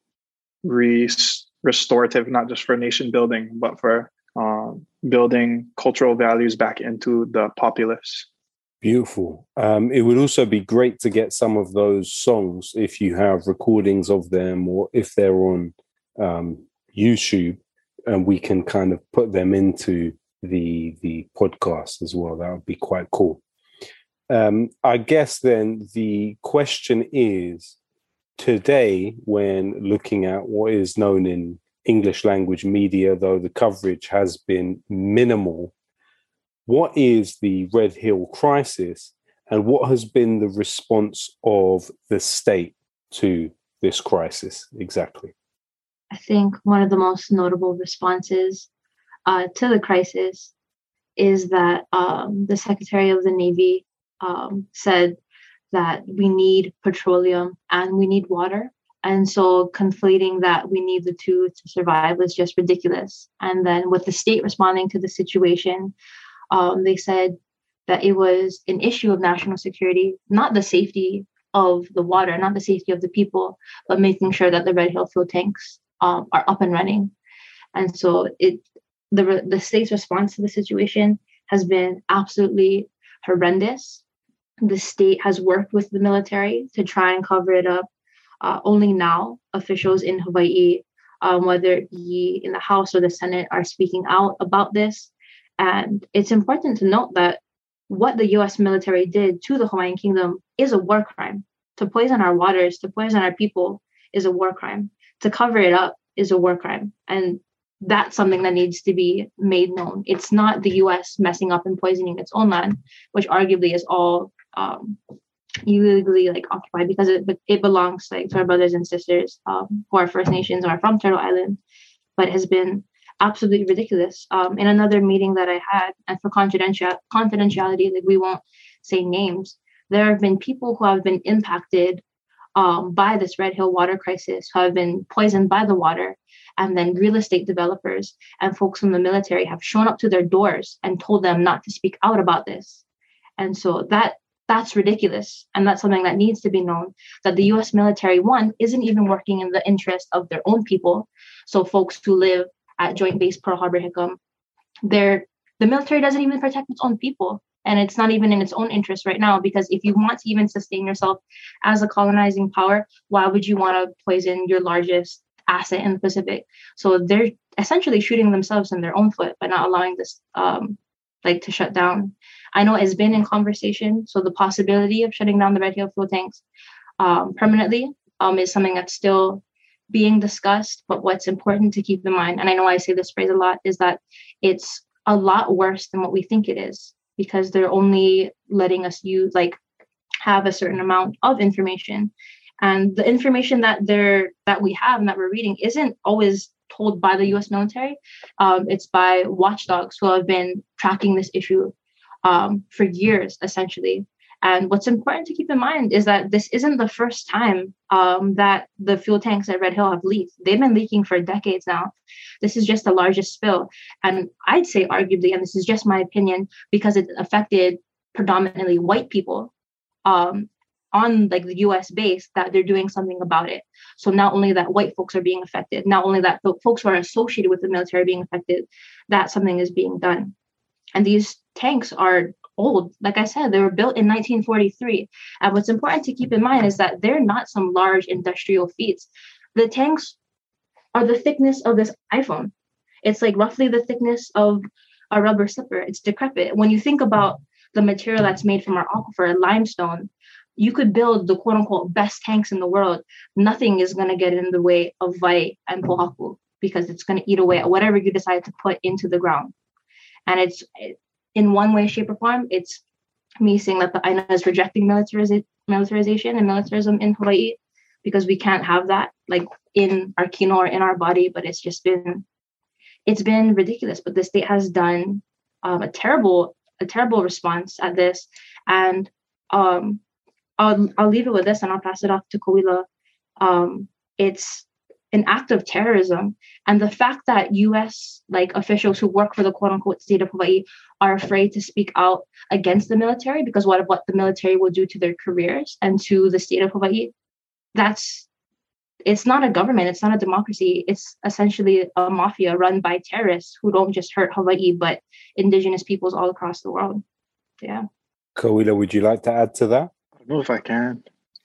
re- restorative, not just for nation building, but for um, building cultural values back into the populace. Beautiful. Um, it would also be great to get some of those songs if you have recordings of them, or if they're on um, YouTube, and we can kind of put them into the the podcast as well. That would be quite cool. Um, I guess then the question is, today, when looking at what is known in English language media, though the coverage has been minimal, what is the Red Hill crisis, and what has been the response of the state to this crisis exactly? I think one of the most notable responses uh, to the crisis is that um, the Secretary of the Navy um, said that we need petroleum and we need water. And so conflating that we need the two to survive was just ridiculous. And then with the state responding to the situation, um, they said that it was an issue of national security, not the safety of the water, not the safety of the people, but making sure that the Red Hill fuel tanks um, are up and running. And so it the the state's response to the situation has been absolutely horrendous. The state has worked with the military to try and cover it up. Uh, only now, officials in Hawaii, um, whether it be in the House or the Senate, are speaking out about this. And it's important to note that what the U S military did to the Hawaiian Kingdom is a war crime. To poison our waters, to poison our people is a war crime. To cover it up is a war crime. And that's something that needs to be made known. It's not the U S messing up and poisoning its own land, which arguably is all um, illegally like occupied, because it it belongs like to our brothers and sisters um, who are First Nations or are from Turtle Island, but has been absolutely ridiculous. Um, in another meeting that I had, and for confidential confidentiality, like we won't say names, there have been people who have been impacted um, by this Red Hill water crisis, who have been poisoned by the water, and then real estate developers and folks from the military have shown up to their doors and told them not to speak out about this. And so that that's ridiculous. And that's something that needs to be known, that the U S military, one, isn't even working in the interest of their own people. So folks who live at Joint Base Pearl Harbor Hickam, they're, the military doesn't even protect its own people. And it's not even in its own interest right now, because if you want to even sustain yourself as a colonizing power, why would you want to poison your largest asset in the Pacific? So they're essentially shooting themselves in their own foot by not allowing this um, like to shut down. I know it's been in conversation, so the possibility of shutting down the Red Hill fuel tanks um, permanently um, is something that's still being discussed. But what's important to keep in mind, and I know I say this phrase a lot, is that it's a lot worse than what we think it is, because they're only letting us use like have a certain amount of information, and the information that they're that we have and that we're reading isn't always told by the U S military. Um, it's by watchdogs who have been tracking this issue um, for years, essentially. And what's important to keep in mind is that this isn't the first time um, that the fuel tanks at Red Hill have leaked. They've been leaking for decades now. This is just the largest spill. And I'd say arguably, and this is just my opinion, because it affected predominantly white people um, on like the U S base, that they're doing something about it. So not only that white folks are being affected, not only that folks who are associated with the military are being affected, that something is being done. And these tanks are old. Like I said, they were built in nineteen forty-three. And what's important to keep in mind is that they're not some large industrial feats. The tanks are the thickness of this iPhone. It's like roughly the thickness of a rubber slipper. It's decrepit. When you think about the material that's made from our aquifer, limestone, you could build the quote unquote best tanks in the world. Nothing is going to get in the way of Vai and Pohaku, because it's going to eat away at whatever you decide to put into the ground. And it's in one way, shape, or form, it's me saying that the I N A is rejecting militariza- militarization and militarism in Hawaii, because we can't have that like in our kino or in our body. But it's just been, it's been ridiculous. But the state has done um, a terrible, a terrible response at this. And um, I'll I'll leave it with this, and I'll pass it off to Kawila. Um, it's an act of terrorism, and the fact that U S like officials who work for the quote unquote state of Hawaii are afraid to speak out against the military because what of what the military will do to their careers and to the state of Hawaii. That's it's not a government. It's not a democracy. It's essentially a mafia run by terrorists who don't just hurt Hawaii, but indigenous peoples all across the world. Yeah. Kawila, would you like to add to that? I don't know if I can.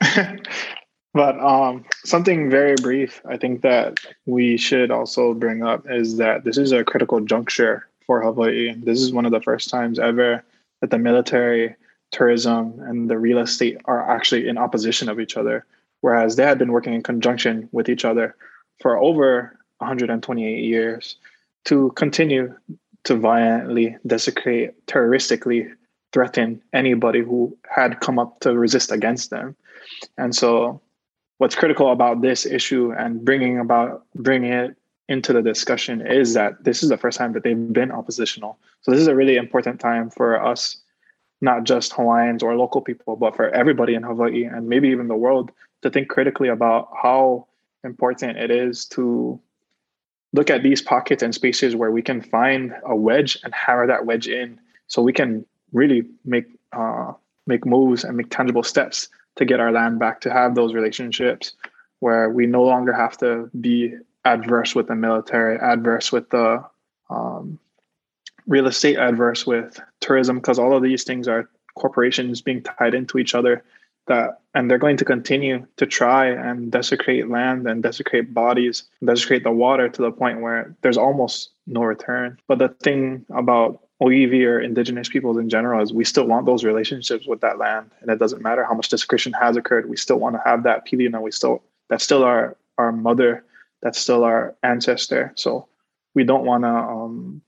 But um, something very brief, I think that we should also bring up is that this is a critical juncture for Hawaii. This is one of the first times ever that the military, tourism, and the real estate are actually in opposition of each other, whereas they had been working in conjunction with each other for over one hundred twenty-eight years to continue to violently desecrate, terroristically threaten anybody who had come up to resist against them. And so what's critical about this issue and bringing about bringing it into the discussion is that this is the first time that they've been oppositional. So this is a really important time for us, not just Hawaiians or local people, but for everybody in Hawaii and maybe even the world, to think critically about how important it is to look at these pockets and spaces where we can find a wedge and hammer that wedge in, so we can really make uh, make moves and make tangible steps to get our land back, to have those relationships where we no longer have to be adverse with the military, adverse with the um, real estate, adverse with tourism, because all of these things are corporations being tied into each other, that, and they're going to continue to try and desecrate land and desecrate bodies, desecrate the water to the point where there's almost no return. But the thing about Oiwi or indigenous peoples in general is we still want those relationships with that land, and it doesn't matter how much desecration has occurred. We still want to have that pilina. We still that's still our our mother. That's still our ancestor. So we don't want to um,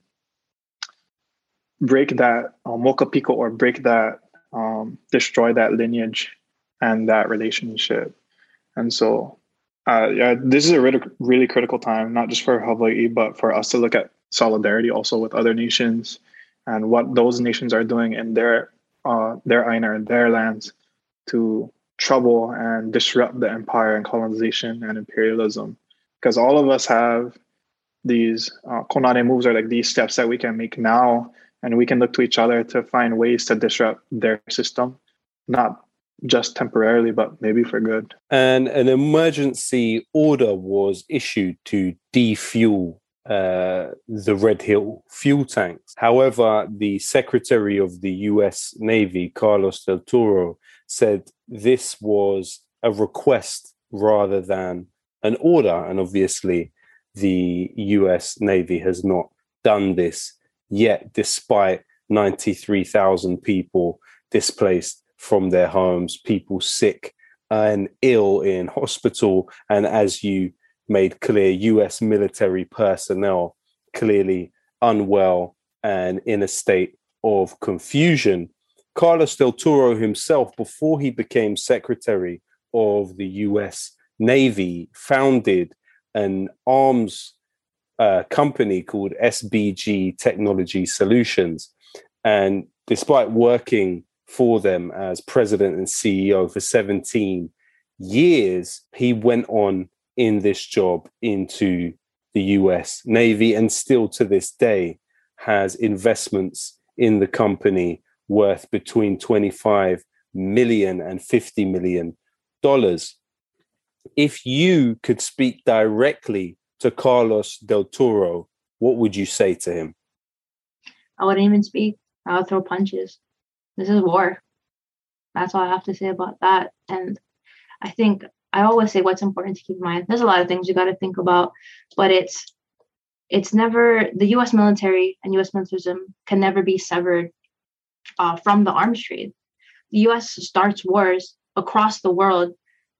break that um, Mokapiko or break that um, destroy that lineage and that relationship. And so uh, yeah, this is a really really critical time, not just for Hawaii, but for us to look at solidarity also with other nations, and what those nations are doing in their uh, their I N A and their lands to trouble and disrupt the empire and colonization and imperialism. Because all of us have these uh, konane moves, or like these steps that we can make now, and we can look to each other to find ways to disrupt their system, not just temporarily, but maybe for good. And an emergency order was issued to defuel Uh, the Red Hill fuel tanks. However, the Secretary of the U S Navy, Carlos Del Toro, said this was a request rather than an order. And obviously, the U S Navy has not done this yet, despite ninety-three thousand people displaced from their homes, people sick and ill in hospital, and as you made clear, U S military personnel clearly unwell and in a state of confusion. Carlos Del Toro himself, before he became Secretary of the U S Navy, founded an arms uh, company called S B G Technology Solutions. And despite working for them as president and C E O for seventeen years, he went on in this job into the U S Navy, and still to this day has investments in the company worth between twenty-five million and fifty million dollars. If you could speak directly to Carlos Del Toro, what would you say to him? I wouldn't even speak. I would throw punches. This is war. That's all I have to say about that. And I think I always say what's important to keep in mind. There's a lot of things you got to think about, but it's it's never, the U S military and U S militarism can never be severed uh, from the arms trade. The U S starts wars across the world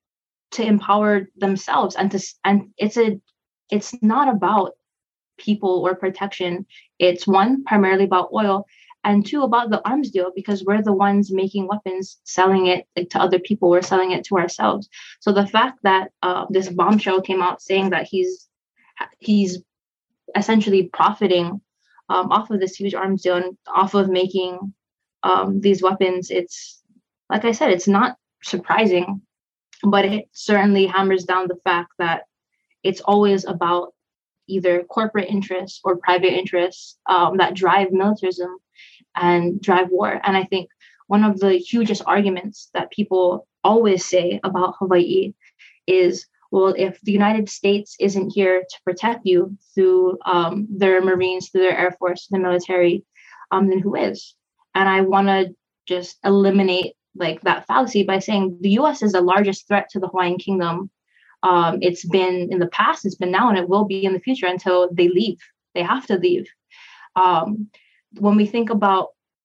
to empower themselves, and to and it's a it's not about people or protection. It's one, primarily about oil, and two, about the arms deal, because we're the ones making weapons, selling it like, to other people. We're selling it to ourselves. So the fact that uh, this bombshell came out saying that he's he's essentially profiting um, off of this huge arms deal and off of making um, these weapons, it's, like I said, it's not surprising, but it certainly hammers down the fact that it's always about either corporate interests or private interests um, that drive militarism and drive war. And I think one of the hugest arguments that people always say about Hawaii is, well, if the United States isn't here to protect you through um, their Marines, through their Air Force, the military, um, then who is? And I want to just eliminate like that fallacy by saying the U S is the largest threat to the Hawaiian Kingdom. Um, it's been in the past, it's been now, and it will be in the future until they leave. They have to leave. Um, when we think about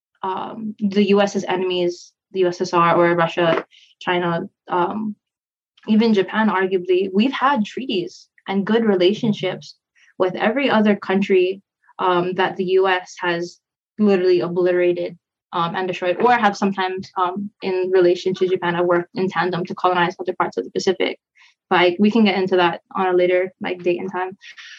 um, the U S's enemies, the U S S R or Russia, China, um, even Japan, arguably, we've had treaties and good relationships with every other country um, that the U S has literally obliterated um, and destroyed, or have sometimes um, in relation to Japan, have worked in tandem to colonize other parts of the Pacific. Like, we can get into that on a later like date and time.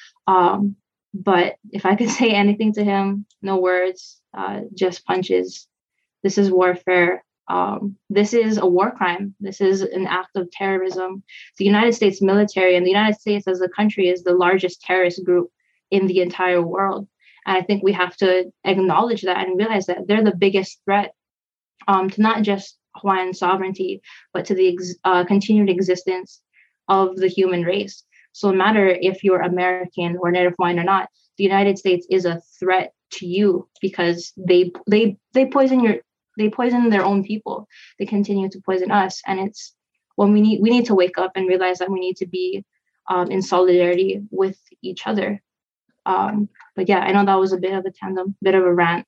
Um, but if I could say anything to him, no words, uh, just punches. This is warfare. Um, this is a war crime. This is an act of terrorism. The United States military and the United States as a country is the largest terrorist group in the entire world. And I think we have to acknowledge that and realize that they're the biggest threat um, to not just Hawaiian sovereignty, but to the ex- uh, continued existence of the human race. So no matter if you're American or Native Hawaiian or not, the United States is a threat to you because they they they poison your they poison their own people. They continue to poison us, and it's when we need we need to wake up and realize that we need to be um, in solidarity with each other. Um, but yeah, I know that was a bit of a tandem, bit of a rant.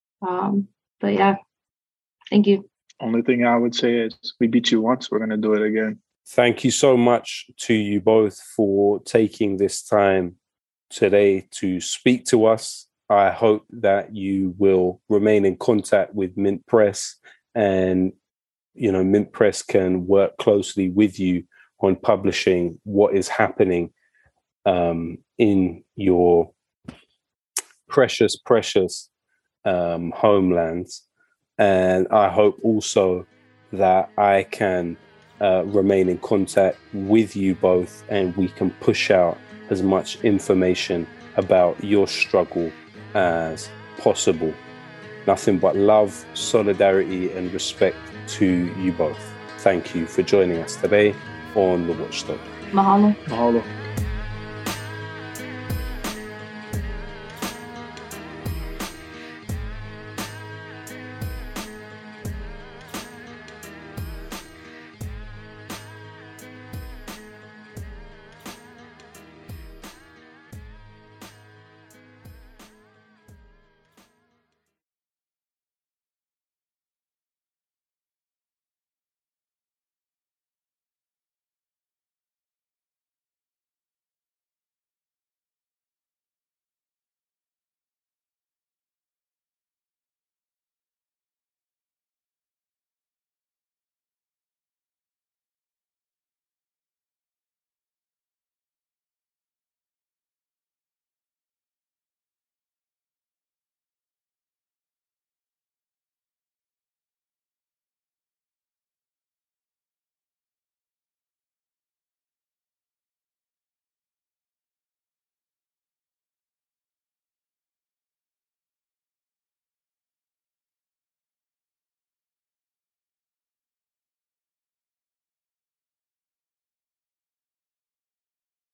Um, but yeah, thank you. Only thing I would say is we beat you once, we're gonna do it again. Thank you so much to you both for taking this time today to speak to us. I hope that you will remain in contact with Mint Press, and you know Mint Press can work closely with you on publishing what is happening um, in your precious, precious um, homelands. And I hope also that I can uh, remain in contact with you both, and we can push out as much information about your struggle as possible. Nothing but love, solidarity, and respect to you both. Thank you for joining us today on The Watchdog. Mahalo. Mahalo.